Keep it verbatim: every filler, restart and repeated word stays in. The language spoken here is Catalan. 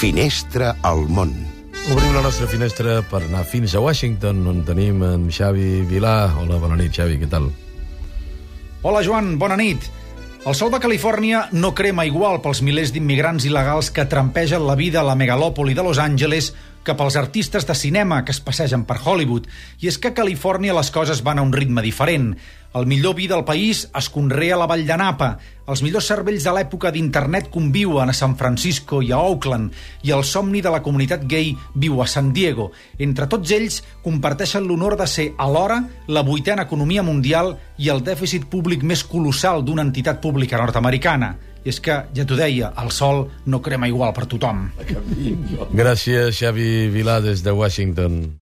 Finestra al món. Obrim la nostra finestra per anar fins a Washington, on tenim en Xavi Vilà. Hola, bona nit, Xavi, què tal? Hola, Joan, bona nit. El sol de Califòrnia no crema igual pels milers d'immigrants il·legals que trampegen la vida a la megalòpoli de Los Angeles que pels artistes de cinema que es passegen per Hollywood. I és que a Califòrnia les coses van a un ritme diferent. El millor vi del país es conrea a la Vall de Napa. Els millors cervells de l'època d'internet conviuen a San Francisco i a Oakland, i el somni de la comunitat gay viu a San Diego. Entre tots ells comparteixen l'honor de ser alhora la vuitena economia mundial i el dèficit públic més colossal d'una entitat pública nord-americana. I és que, ja t'ho deia, el sol no crema igual per tothom. Gràcies, Xavi Vilà, des de Washington.